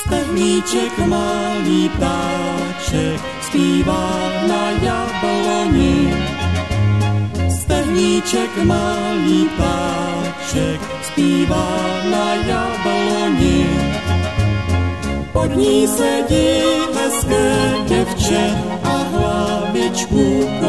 Stehlíček malý ptáček zpívá na jabloni. Stehlíček malý ptáček zpívá na jabloni. Pod ní sedí hezké děvče a hlavičku